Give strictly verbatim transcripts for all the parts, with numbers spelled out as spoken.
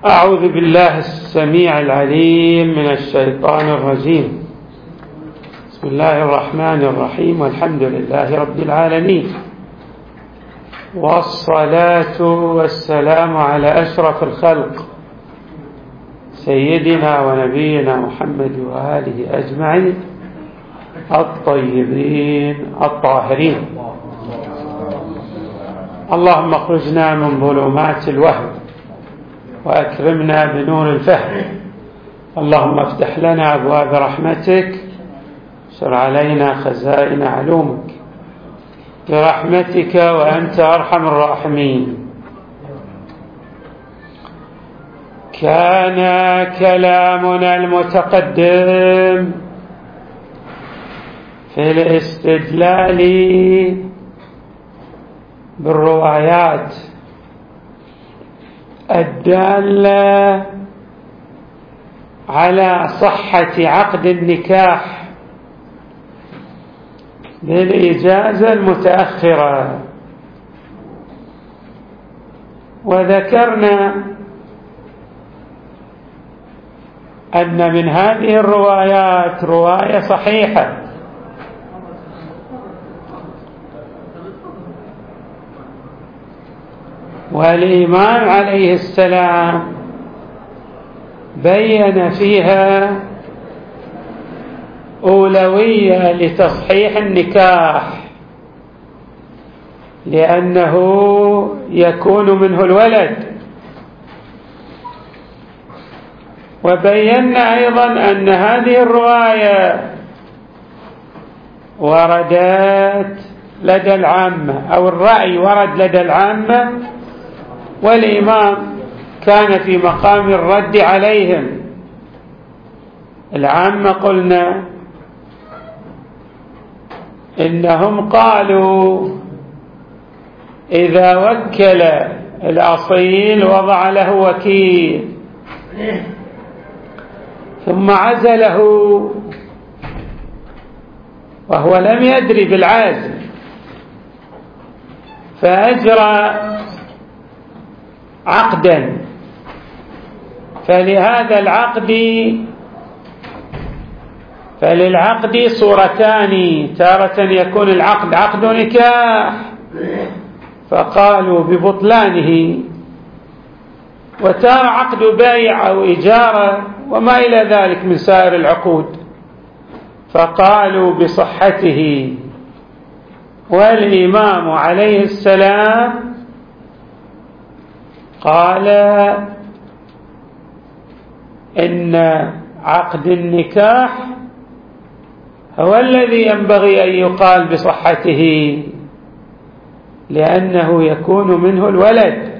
أعوذ بالله السميع العليم من الشيطان الرجيم. بسم الله الرحمن الرحيم، والحمد لله رب العالمين، والصلاة والسلام على أشرف الخلق سيدنا ونبينا محمد وآله أجمعين الطيبين الطاهرين. اللهم اخرجنا من ظلمات الوهم وأكرمنا بنور الفهم. اللهم افتح لنا أبواب رحمتك، سر علينا خزائن علومك برحمتك وأنت أرحم الراحمين. كان كلامنا المتقدم في الاستدلال بالروايات الدالة على صحة عقد النكاح بالإجازة المتأخرة، وذكرنا أن من هذه الروايات رواية صحيحة والإمام عليه السلام بين فيها أولوية لتصحيح النكاح لأنه يكون منه الولد، وبينا أيضا أن هذه الرواية وردت لدى العامة، أو الرأي ورد لدى العامة، والإمام كان في مقام الرد عليهم. العامة قلنا إنهم قالوا إذا وكل الأصيل وضع له وكيل ثم عزله وهو لم يدري بالعزل فأجرى عقدا، فلهذا العقد فللعقد صورتان، تارة يكون العقد عقد نكاح فقالوا ببطلانه، وتارة عقد بيع أو إجارة وما إلى ذلك من سائر العقود فقالوا بصحته. والإمام عليه السلام قال إن عقد النكاح هو الذي ينبغي أن يقال بصحته لأنه يكون منه الولد.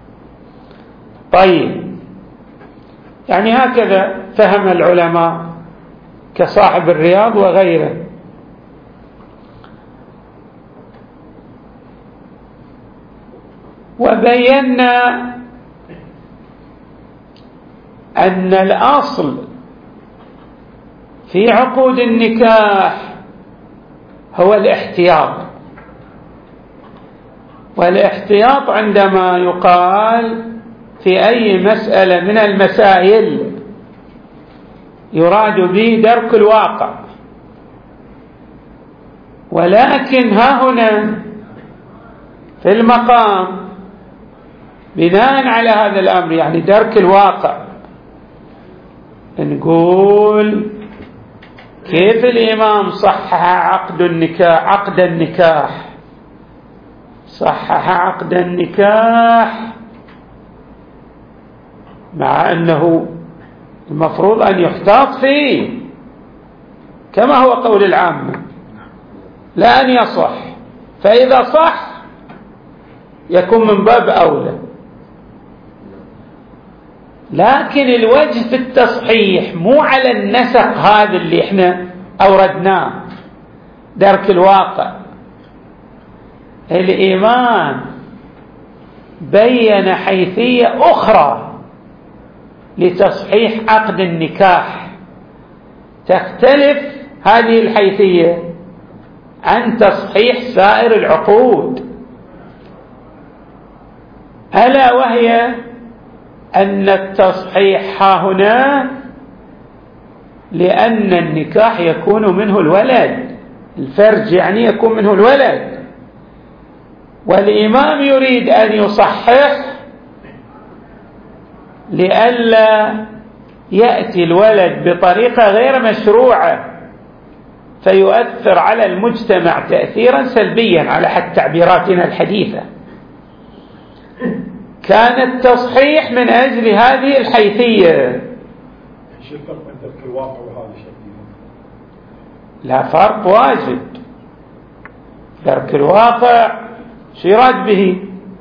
طيب، يعني هكذا فهم العلماء كصاحب الرياض وغيره. وبينا أن الأصل في عقود النكاح هو الاحتياط، والاحتياط عندما يقال في أي مسألة من المسائل يراد به درك الواقع، ولكن ها هنا في المقام بناء على هذا الأمر، يعني درك الواقع، نقول كيف الإمام صحح عقد النكاح عقد النكاح صحح عقد النكاح مع أنه المفروض أن يحتاط فيه كما هو قول العامة، لا أن يصح، فإذا صح يكون من باب أولى. لكن الوجه في التصحيح مو على النسق هذا اللي احنا أوردناه درك الواقع. الإمام بين حيثية أخرى لتصحيح عقد النكاح تختلف هذه الحيثية عن تصحيح سائر العقود، ألا وهي أن التصحيح ها هنا لأن النكاح يكون منه الولد، الفرج يعني يكون منه الولد، والإمام يريد أن يصحح لئلا يأتي الولد بطريقة غير مشروعة فيؤثر على المجتمع تأثيرا سلبيا على حد تعبيراتنا الحديثة. كان التصحيح من أجل هذه الحيثية. لا فرق واجد. درك الواقع شو يراد به؟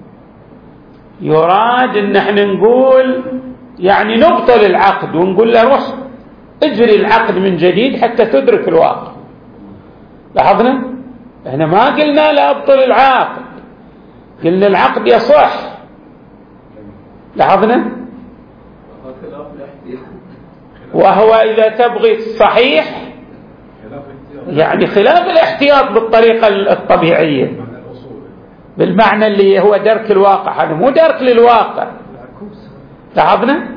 يراد ان احنا نقول يعني نبطل العقد ونقول له روح اجري العقد من جديد حتى تدرك الواقع. لاحظنا احنا ما قلنا لا ابطل العقد، قلنا العقد يصح. لاحظنا وهو اذا تبغي الصحيح يعني خلاف الاحتياط بالطريقة الطبيعية بالمعنى اللي هو درك الواقع، هذا مو درك للواقع. لاحظنا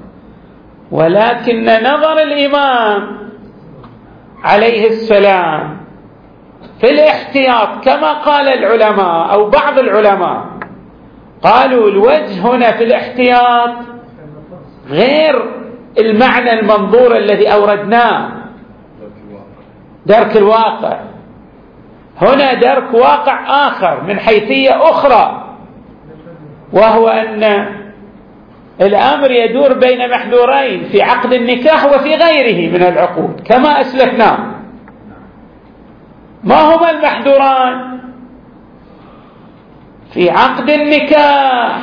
ولكن نظر الإمام عليه السلام في الاحتياط كما قال العلماء أو بعض العلماء قالوا الوجه هنا في الاحتياط غير المعنى المنظور الذي أوردناه درك الواقع. هنا درك واقع آخر من حيثية أخرى، وهو أن الأمر يدور بين محذورين في عقد النكاح وفي غيره من العقود كما أسلفنا. ما هما المحذوران في عقد النكاح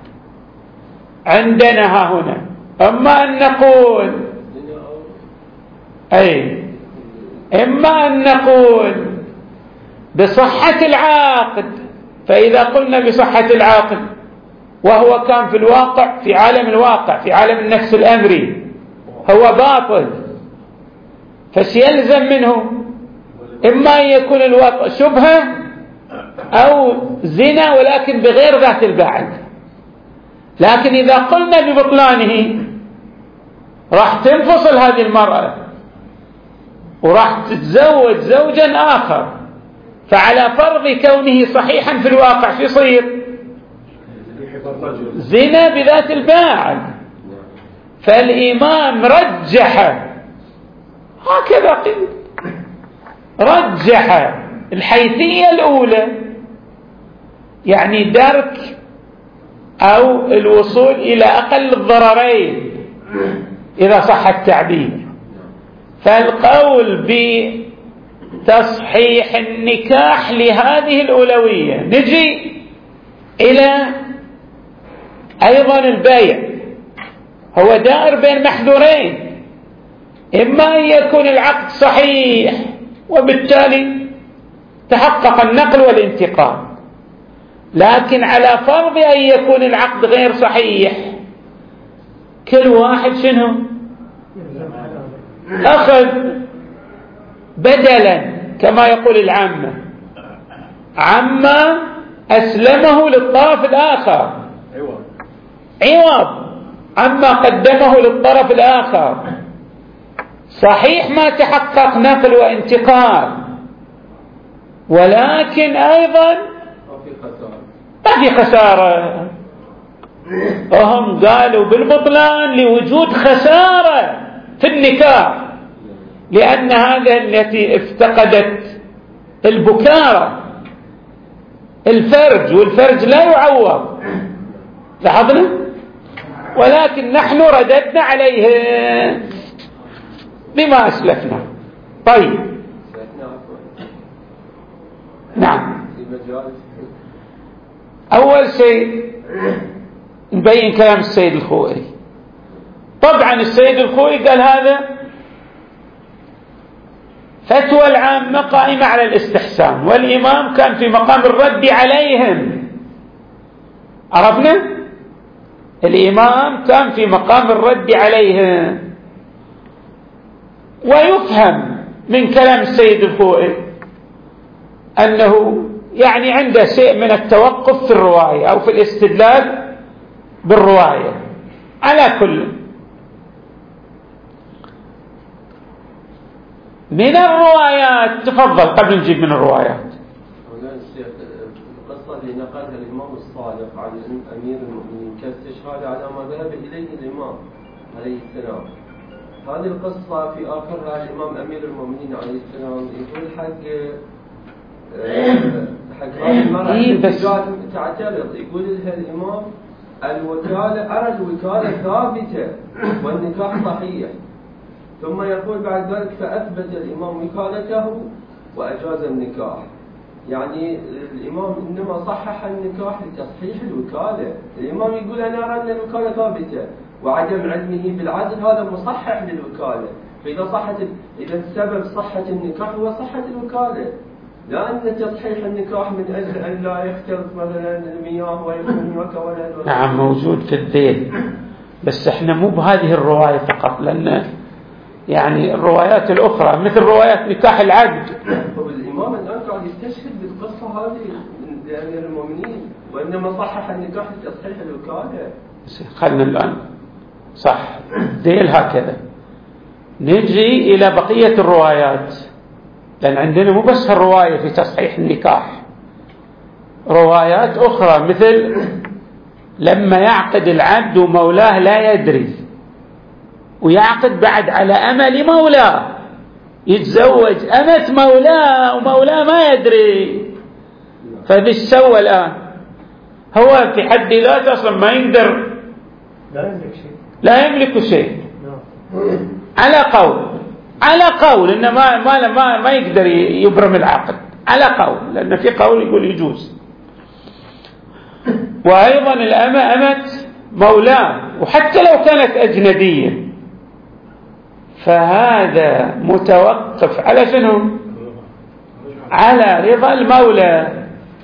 عندنا ها هنا؟ أما أن نقول أي إما أن نقول بصحة العقد، فإذا قلنا بصحة العقد وهو كان في الواقع في عالم الواقع في عالم النفس الأمري هو باطل، فسيلزم منه إما أن يكون الواقع شبهة أو زنا ولكن بغير ذات البعد. لكن إذا قلنا ببطلانه راح تنفصل هذه المرأة وراح تتزوج زوجا آخر، فعلى فرض كونه صحيحا في الواقع في يصير زنا بذات الباعد. فالإمام رجح هكذا قيل رجح الحيثية الأولى يعني درك أو الوصول إلى أقل الضررين إذا صح التعبير. فالقول بتصحيح النكاح لهذه الأولوية. نجي إلى أيضا البيع، هو دائر بين محذورين، إما أن يكون العقد صحيح وبالتالي تحقق النقل والانتقال، لكن على فرض أن يكون العقد غير صحيح كل واحد شنو أخذ بدلا كما يقول العامة، عما أسلمه للطرف الآخر عوض عما قدمه للطرف الآخر. صحيح ما تحقق نقل وانتقال، ولكن أيضا ما في خسارة. وهم قالوا بالبطلان لوجود خسارة في النكاح، لأن هذا التي افتقدت البكارة الفرج، والفرج لا يعوض. لاحظنا؟ ولكن نحن رددنا عليه بما أسلفنا. طيب نعم، أول شيء نبين كلام السيد الخوئي. طبعا السيد الخوئي قال هذا فتوى العامة قائمة على الاستحسان، والإمام كان في مقام الرد عليهم. عرفنا؟ الإمام كان في مقام الرد عليهم. ويفهم من كلام السيد الخوئي أنه يعني عنده شيء من التوقف في الرواية أو في الاستدلال بالرواية، على كل. من الروايات، تفضل قبل نجيب من الروايات. القصة اللي نقلها الإمام الصادق عن أمير المؤمنين كاستشهاد على ما ذهب إليه الإمام عليه السلام. هذه القصة في آخرها الإمام أمير المؤمنين عليه السلام يقول حق حق هذه المرأة التي تعترض، يقول لها الإمام الوكالة أرى الوكالة ثابتة والنكاح صحيح. ثم يقول بعد ذلك فأثبت الإمام وكالته وأجاز النكاح. يعني الإمام إنما صحح النكاح لتصحيح الوكالة. الإمام يقول أنا أرى أن الوكالة ثابتة وعدم علمه بالعدل هذا مصحح للوكالة. فإذا صحت إذا السبب صحة النكاح هو صحة الوكالة، لا أن تصحيح النكاح من أجل أن لا يختلط مثلا المياه ويكون وكولد. نعم موجود في الذيل، بس احنا مو بهذه الرواية فقط، لأن يعني الروايات الأخرى مثل روايات نكاح العبد. الإمام الآن قاعد يستشهد بالقصة هذه من أمير المؤمنين وإنما صحح النكاح لتصحيح الوكالة. خلنا الآن صح ذيل هكذا. نجي إلى بقية الروايات، لأن عندنا مو بس الرواية في تصحيح النكاح، روايات أخرى مثل لما يعقد العبد ومولاه لا يدري، ويعقد بعد على أمل مولاه، يتزوج أمة مولاه ومولاه ما يدري، فذي سوى الآن هو في حد ذاته أصلا ما يقدر، لا يملك شيء، لا يملك شيء على قول على قول إنه ما ما ما ما يقدر يبرم العقد على قول، لأن في قول يقول يجوز. وأيضا الأمة أمة مولاه وحتى لو كانت أجنبية، فهذا متوقف على شنو؟ على رضا المولى.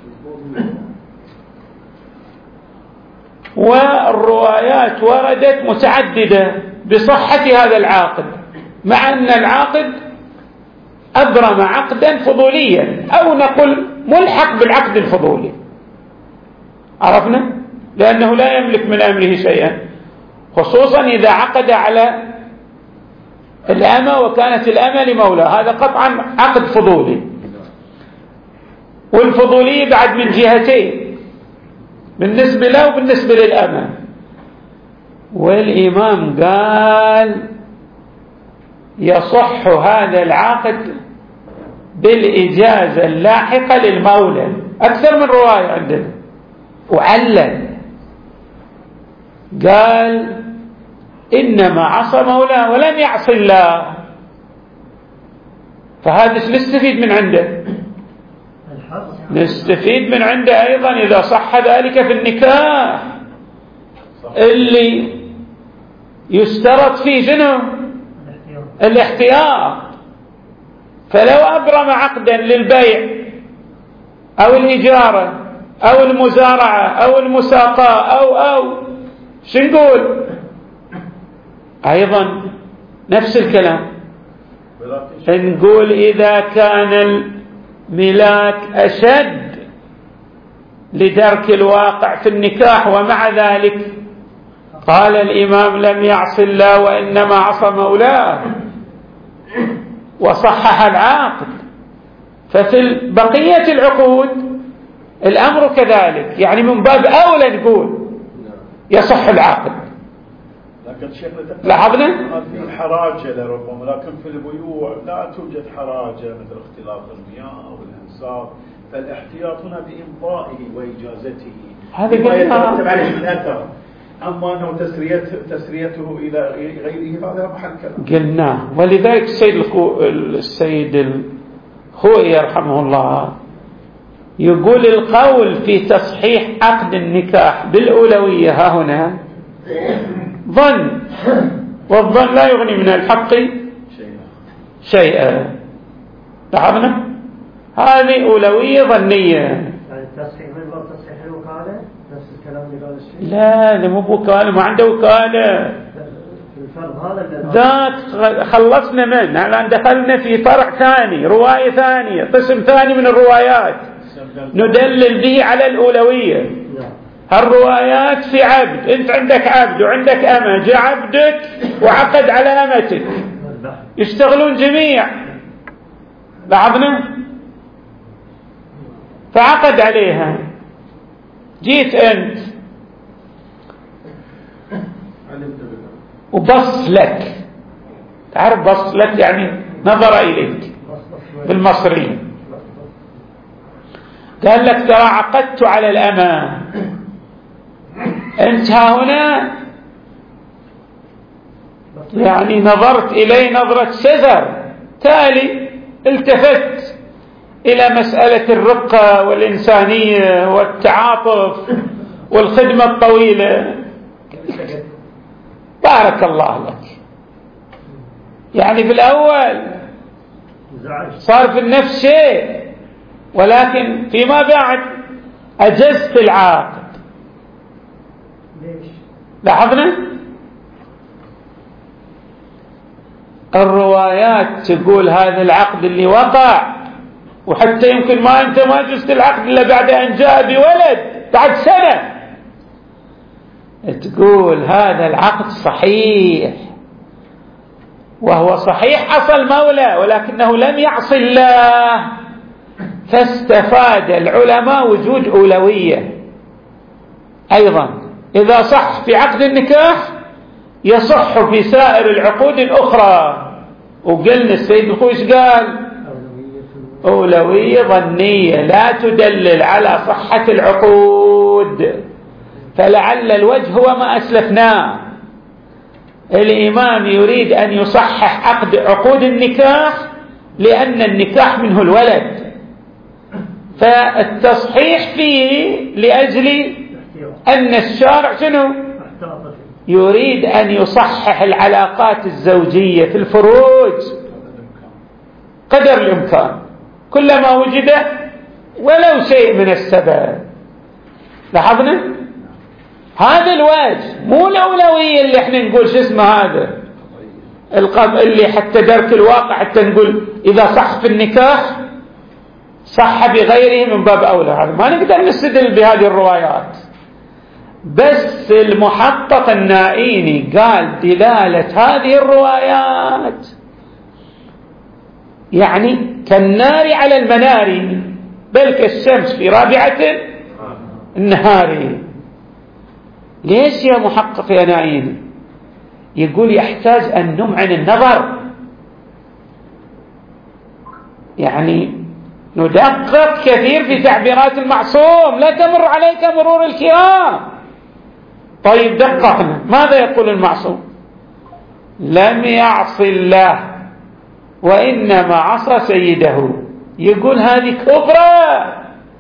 والروايات وردت متعددة بصحة هذا العاقد، مع أن العاقد أبرم عقدا فضوليا أو نقول ملحق بالعقد الفضولي، عرفنا؟ لأنه لا يملك من أمره شيئا، خصوصا إذا عقد على الأمة وكانت الأمة لمولى، هذا قطعا عقد فضولي. والفضولي بعد من جهتين، بالنسبة له وبالنسبة للأمة. والإمام قال يصح هذا العقد بالإجازة اللاحقة للمولى، أكثر من رواية عندنا. وعلل قال إنما عصى مولاه ولم يعص الله، فهذا نستفيد من عنده، نستفيد من عنده أيضا إذا صح ذلك في النكاح اللي يشترط فيه شنو؟ الاحتياط. فلو أبرم عقدا للبيع أو الإجارة أو المزارعة أو المساقاة أو أو شو نقول؟ أيضا نفس الكلام، نقول إذا كان الملاك أشد لدرك الواقع في النكاح ومع ذلك قال الإمام لم يعص الله وإنما عصى مولاه وصحح العاقد، ففي بقية العقود الأمر كذلك، يعني من باب أولى نقول يصح العاقد. لكن شيخنا لاحظنا في حراجة لربما، لكن في البيوع لا توجد حراجة مثل اختلاط المياه والأنصار، فالاحتياط هنا بإمضائه وإجازته هذا ما يترتب عليه الأثر. أما أنه تسريته, تسريته إلى غيره هذا محل كلام قلنا. ولذلك السيد الخو... السيد الخوئي يرحمه الله يقول القول في تصحيح عقد النكاح بالأولوية ها هنا ظن، والظن لا يغني من الحق شيئا. لاحظنا هذه أولوية ظنية. يعني التصحيح من باب تصحيح الوكالة نفس الكلام اللي قال الشيخ. لا ده مو بوكالة، ما عنده وكالة. الفرض هذا ذاك خلصنا منه، الآن دخلنا في فرع ثاني، رواية ثانية، قسم ثاني من الروايات ندلل به على الأولوية. الروايات في عبد، أنت عندك عبد وعندك أمة، جاء عبدك وعقد على أمتك، يشتغلون جميع، لاحظنا، فعقد عليها، جيت أنت وبص لك، تعرف بص لك يعني نظر إليك بالمصري، قال لك ترى عقدت على الأمة، أنت هنا يعني نظرت إلي نظرة شذر، تالي التفت إلى مسألة الرقة والإنسانية والتعاطف والخدمة الطويلة، بارك الله لك. يعني في الأول صار في النفس شيء، ولكن فيما بعد أجزت العاقد. لاحظنا الروايات تقول هذا العقد اللي وقع، وحتى يمكن ما أنت ما جزت العقد إلا بعد أن جاء بولد بعد سنة، تقول هذا العقد صحيح، وهو صحيح أصل مولى، ولكنه لم يعص الله، فاستفاد العلماء وجود أولوية. أيضا إذا صح في عقد النكاح يصح في سائر العقود الأخرى، وقلنا السيد الخويش قال أولوية ظنية لا تدلل على صحة العقود، فلعل الوجه هو ما أسلفناه، الإمام يريد أن يصحح عقد عقود النكاح لأن النكاح منه الولد، فالتصحيح فيه لأجل أن الشارع شنو يريد أن يصحح العلاقات الزوجية في الفروج قدر الإمكان، كلما وجد ولو شيء من السبب. لاحظنا هذا الوجه، مو الأولوية اللي احنا نقول شو اسمه هذا اللي حتى درك الواقع حتى نقول إذا صح في النكاح صح بغيره من باب أولى، هذا ما نقدر نستدل بهذه الروايات. بس المحقق النائيني قال دلالة هذه الروايات يعني كالنار على المنار، بل كالشمس في رابعة النهار. ليش يا محقق يا نائيني؟ يقول يحتاج أن نمعن النظر، يعني ندقق كثير في تعبيرات المعصوم، لا تمر عليك مرور الكرام. طيب دققنا، ماذا يقول المعصوم؟ لم يعص الله وإنما عصى سيده. يقول هذه كبرى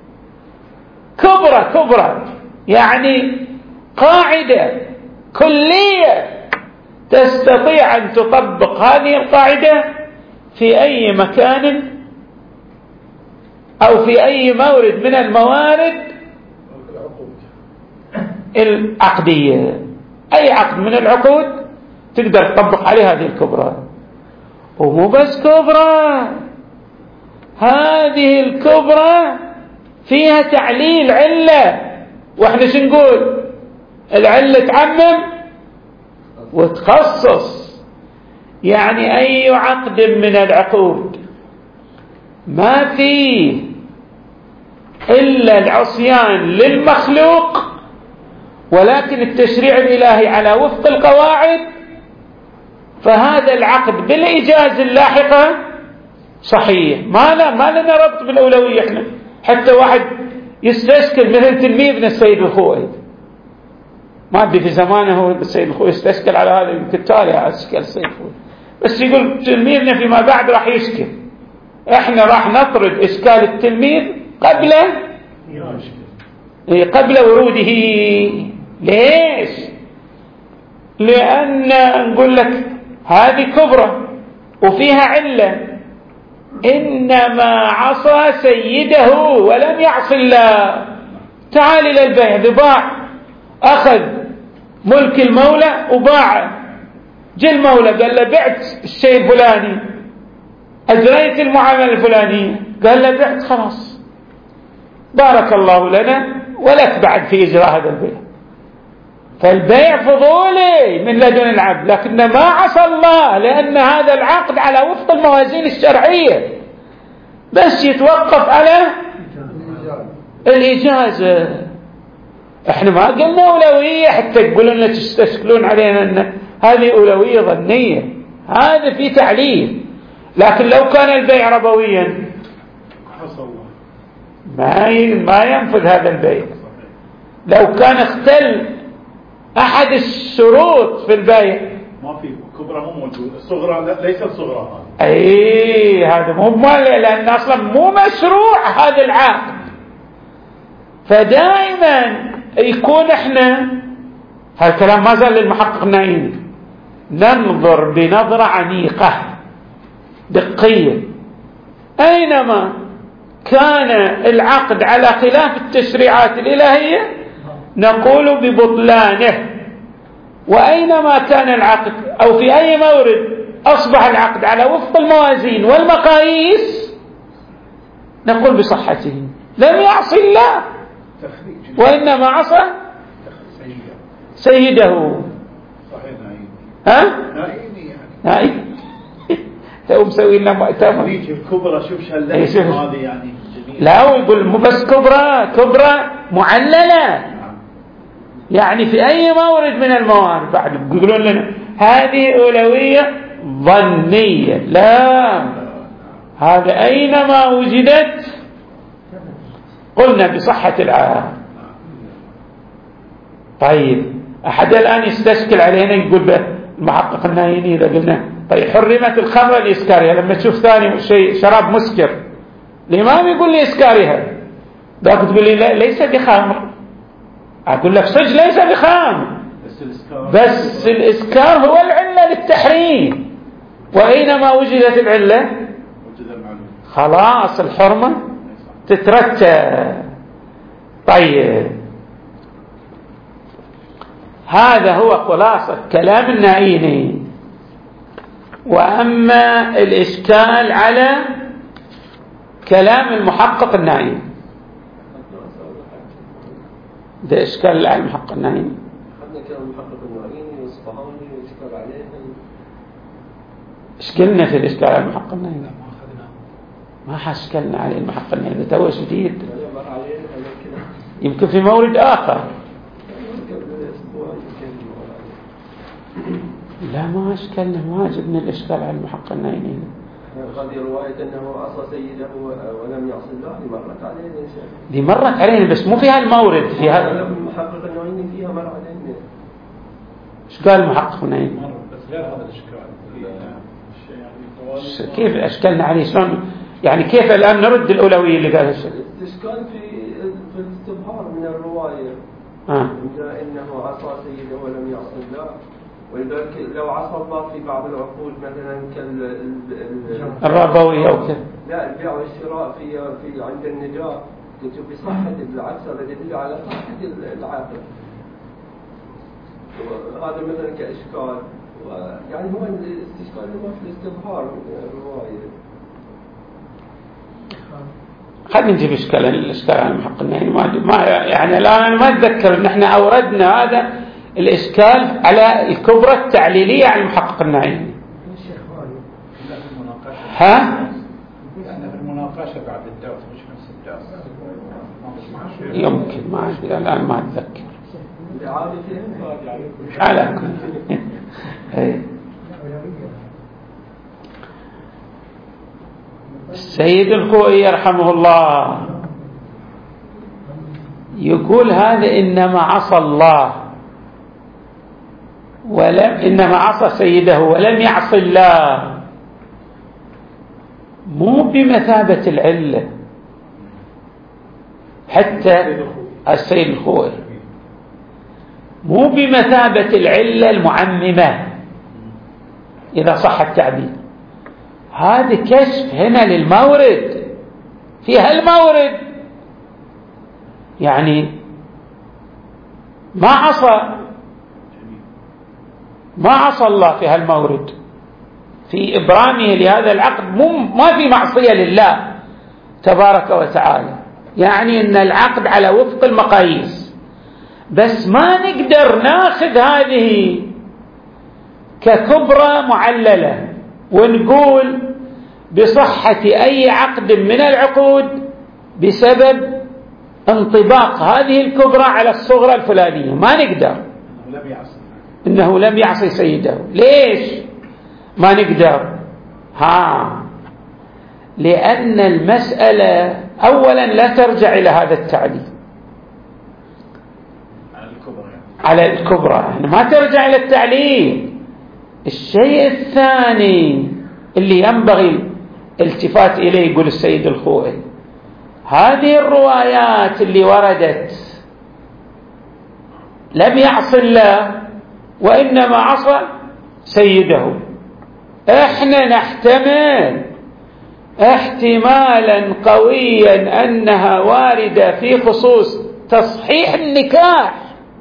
كبرى كبرى، يعني قاعدة كلية تستطيع أن تطبق هذه القاعدة في أي مكان أو في أي مورد من الموارد العقدية، أي عقد من العقود تقدر تطبق عليه هذه الكبرى. ومو بس كبرى، هذه الكبرى فيها تعليل علة، واحنا شو نقول؟ العلة تعمم وتخصص، يعني أي عقد من العقود ما فيه إلا العصيان للمخلوق، ولكن التشريع الإلهي على وفق القواعد، فهذا العقد بالإجازة اللاحقة صحيح، ما لا ما لنا ربط بالأولوية. احنا حتى واحد يستشكل مثل تلميذنا السيد الخوئي، ما أدري في زمانه هو السيد الخوئي يستشكل على هذا، يمكن تالي أشكال السيد الخوئي، بس يقول تلميذنا فيما بعد راح يشكل، احنا راح نطرد إشكال التلميذ قبل قبل وروده. ليش؟ لأن نقول لك هذه كبرى وفيها علة، إنما عصى سيده ولم يعص الله. تعال إلى البيع، بباع، أخذ ملك المولى وباعه، جاء المولى قال له بعت الشيء الفلاني، أجريت المعاملة الفلانية، قال له بعت، خلاص بارك الله لنا ولك بعد في إجراء هذا البيع. فالبيع فضولي من لدن العبد، لكن ما عصى الله، لأن هذا العقد على وفق الموازين الشرعية، بس يتوقف على الإجازة. احنا ما قلنا أولوية حتى تقولون لنا تستشكلون علينا أن هذه أولوية ظنية، هذا في تعليل. لكن لو كان البيع ربويا ما ما ينفذ هذا البيع. لو كان اختل أحد الشروط في البيع ما في كبرى مو موجود، الصغرى ليس الصغرى هذا. اي هذا مو مال، لأن أصلا مو مشروع هذا العقد. فدائما يكون احنا هالكلام ما زال للمحقق النائيني، ننظر بنظرة عميقة دقية. أينما كان العقد على خلاف التشريعات الإلهية نقول ببطلانه، وأينما كان العقد أو في أي مورد أصبح العقد على وفق الموازين والمقاييس نقول بصحته. لم يعصي الله وإنما عصى سيده. صحيح نائم. ها؟ نائم يعني. نائم. تو مسوي لنا مؤتمر. الكبرى شوف شلة هذه يعني جميل. لا ويقول مو بس كبرى، كبرى معللة. يعني في أي مورد من الموارد بعد يقولون لنا هذه أولوية ظنية. لا، هذا أينما وجدت قلنا بصحة العقد. طيب أحد الآن يستشكل علينا يقول المحقق النائيني إذا قلنا طيب حرمت الخمر الإسكارية، لما تشوف ثاني شيء شراب مسكر الإمام يقول لي إسكاريها، ذاك تقول لي لا ليس بخمر، أقول لك صج ليس بخمر، بس الإسكار هو العلة للتحريم، وأينما وجدت العلة خلاص الحرمة تترتب. طيب هذا هو خلاصة كلام النائيني. وأما الإشكال على كلام المحقق النائيني، ده إشكال على المحقق النائيني. أخذنا كلام المحقق النائيني والصفهاني وإشكال عليه. إشكلنا في الإشكال على المحقق النائيني، ما حاشكلنا عليه المحقق النائيني، ده جديد يمكن في مورد آخر. لا ما أشكلنا، ما جبنا الإشكال على المحقق النائيني. هذه رواية أنه عصى سيده ولم يعص الله دي مرت علينا إن شاء الله. دي مرت علينا بس مو في هالمورد، في هذا المحقق النائيني فيها مر علينا. إيش قال المحقق النائيني؟ بس غير هذا الإشكال. كيف أشكلنا عليه؟ شلون يعني كيف الآن نرد الأولوية اللي قالها الشيخ؟ الإشكال في في الاستبهار من الرواية. آه. إنه عصى سيده ولم يعص الله، ولذلك لو عصى الله في بعض العقود مثلا كالربوية أو كذا، لا البيع والشراء في في عند النجار قلت بصحة، بالعكس هذا يدل على صحة العقد. هذا مثلا كإشكال، يعني هو الاستشكال هو في الاستبهار من الرواية. خلينا نجيب إشكال الإشكال على المحقق النائيني. ما يعني الآن أنا ما أتذكر إن إحنا أوردنا هذا الإشكال على الكبرى التعليلية على المحقق النائيني. ها؟ احنا في المناقشة بعد الدرس مش نفس الدرس. يمكن ما أدري الآن ما أتذكر. على كل السيد الخوئي يرحمه الله يقول هذا إنما عصى الله ولم إنما عصى سيده ولم يعص الله، مو بمثابة العلة. حتى السيد الخوئي مو بمثابة العلة المعممة إذا صح التعبير. هذا كشف هنا للمورد في هالمورد، يعني ما عصى ما عصى الله في هالمورد في إبرامه لهذا العقد، مو ما في معصية لله تبارك وتعالى، يعني أن العقد على وفق المقاييس، بس ما نقدر ناخذ هذه ككبرى معللة ونقول بصحة أي عقد من العقود بسبب انطباق هذه الكبرى على الصغرى الفلانية. ما نقدر إنه لم يعصي سيده. ليش ما نقدر؟ ها لأن المسألة أولا لا ترجع إلى هذا التعليل على الكبرى، ما ترجع إلى التعليل. الشيء الثاني اللي ينبغي الالتفات إليه يقول السيد الخوئي، هذه الروايات اللي وردت لم يعص الله وإنما عصى سيده، احنا نحتمل احتمالا قويا أنها واردة في خصوص تصحيح النكاح،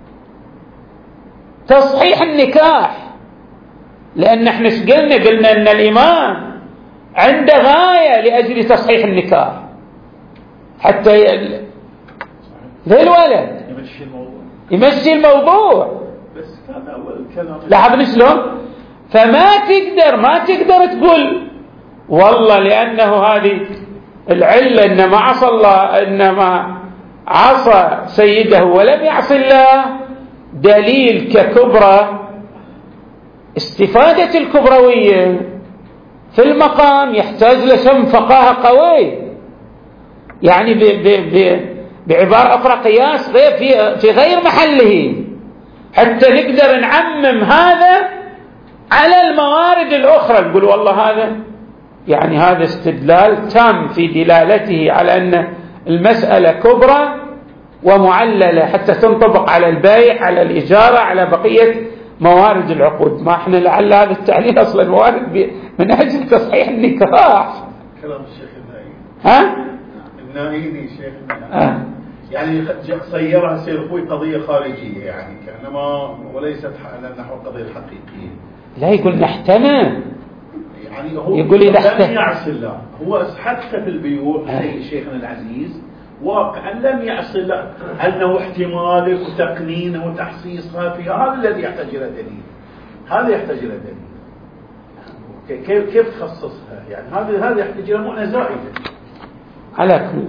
تصحيح النكاح، لأن احنا قلنا قلنا أن الإمام عنده غاية لأجل تصحيح النكاح حتى ي... ذي الولد يمشي الموضوع يمشي الموضوع. بس هذا أول كلام. لاحظ شلون؟ فما تقدر ما تقدر تقول والله لأنه هذه العلة إنما عصى الله إنما عصى سيده ولم يعص الله دليل ككبرى. استفادة الكبروية في المقام يحتاج لشم فقاهة قوي، يعني ب ب ب بعبارة أخرى قياس غير في, في غير محله حتى نقدر نعمم هذا على الموارد الأخرى، نقول والله هذا يعني هذا استدلال تام في دلالته على أن المسألة كبرى ومعللة حتى تنطبق على البيع على الإجارة على بقية موارد العقود. ما احنا لعل هذا التعليل أصلا موارد من أجل تصحيح النكاح. كلام الشيخ النائي. ها؟ النائي شيخ آه. يعني صيرها سير خوي قضية خارجية يعني كأنما وليست نحو قضية حقيقية. لا يقول نحتمل، يعني هو يقول إذا لم يعص الله، هو حتى في البيوع شيخنا العزيز واقعا لم يعص الله، أنه احتمال وتقنينه وتحصيصها في هذا الذي يحتاج إلى دليل، هذا يحتاج إلى دليل. كيف كيف تخصصها؟ يعني هذا هذا يحتاج إلى معنى زائدة. على كل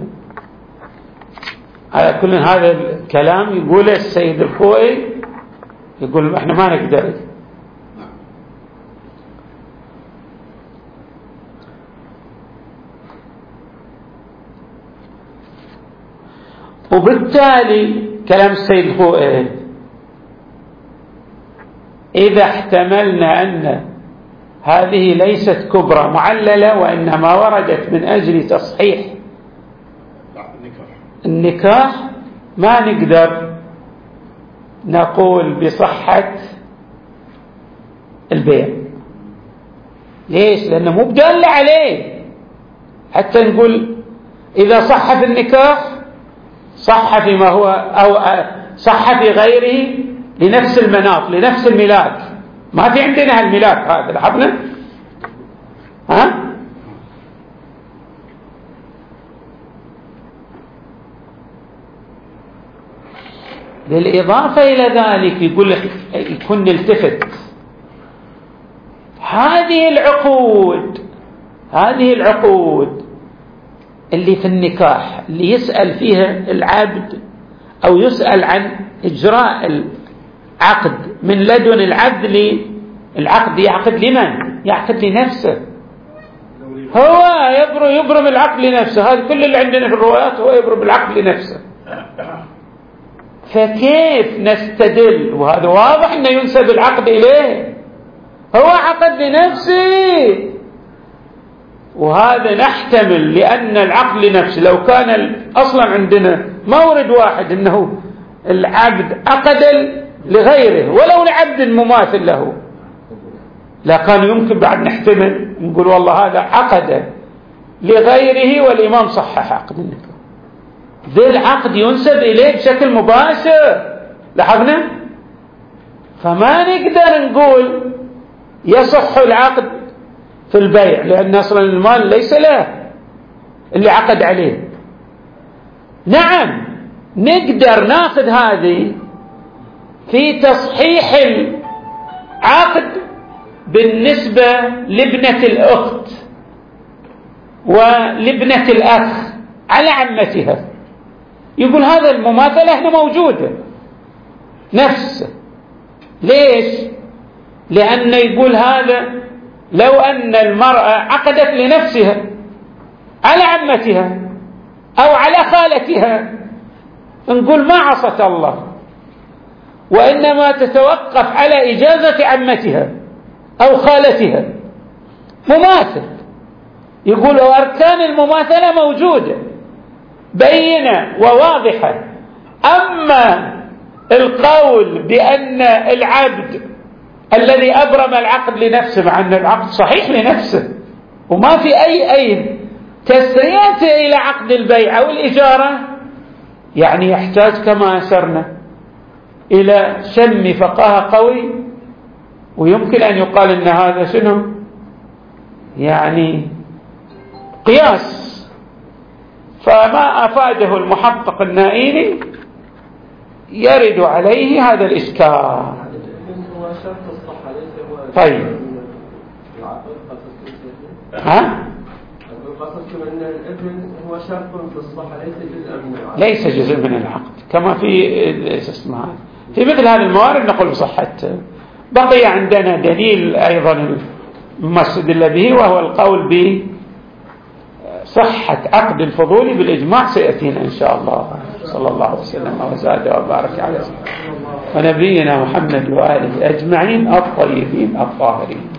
على كل هذا الكلام يقول السيد الخوئي، يقول احنا ما نقدر. وبالتالي كلام السيد الخوئي إذا احتملنا أن هذه ليست كبرى معللة وإنما وردت من أجل تصحيح النكاح، ما نقدر نقول بصحة البيع. ليش؟ لأنه مو بدال عليه حتى نقول إذا صح في النكاح صح فيما هو أو صح في غيره لنفس المناط لنفس الملاك. ما في عندنا هالملاك هذا، لاحظنا؟ ها؟ بالإضافة إلى ذلك يقول يكون نلتفت هذه العقود هذه العقود اللي في النكاح اللي يسأل فيها العبد أو يسأل عن إجراء العقد من لدن العبد العقد يعقد لمن؟ يعقد لنفسه، هو يبرم, يبرم العقد لنفسه. هذا كل اللي عندنا في الروايات هو يبرم العقد لنفسه. فكيف نستدل وهذا واضح أنه ينسب العقد إليه، هو عقد لنفسه، وهذا نحتمل لأن العقد لنفسه لو كان أصلا عندنا مورد واحد أنه العبد عقد لغيره ولو لعبد مماثل له لا كان يمكن بعد نحتمل نقول والله هذا عقد لغيره والإمام صحح عقد النكاح. ذي العقد ينسب إليه بشكل مباشر، لاحظنا؟ فما نقدر نقول يصح العقد في البيع لأن أصلا المال ليس له اللي عقد عليه. نعم نقدر ناخذ هذه في تصحيح العقد بالنسبة لابنة الأخت ولابنة الأخ على عمتها. يقول هذا المماثلة هنا موجودة نفسه. ليش؟ لأنه يقول هذا لو أن المرأة عقدت لنفسها على عمتها أو على خالتها نقول ما عصت الله، وإنما تتوقف على إجازة عمتها أو خالتها. مماثل. يقول أركان المماثلة موجودة بينة وواضحة. أما القول بأن العبد الذي أبرم العقد لنفسه، مع أن العقد صحيح لنفسه وما في أي أي تسريته إلى عقد البيع أو الإجارة، يعني يحتاج كما أسرنا إلى شم فقاهة قوي، ويمكن أن يقال أن هذا شنو يعني قياس. فما أفاده المحقق النائيني يرد عليه هذا الإشكال. طيب ها ليس جزء من العقد كما في اسمها في مثل هذه الموارد نقول بصحته. بقي عندنا دليل أيضا ما استدل به، وهو القول بصحة عقد الفضول بالإجماع، سيأتينا إن شاء الله. صلى الله وسلم وزاد وبارك على سيدنا ونبينا محمد وآله أجمعين الطيبين الطاهرين.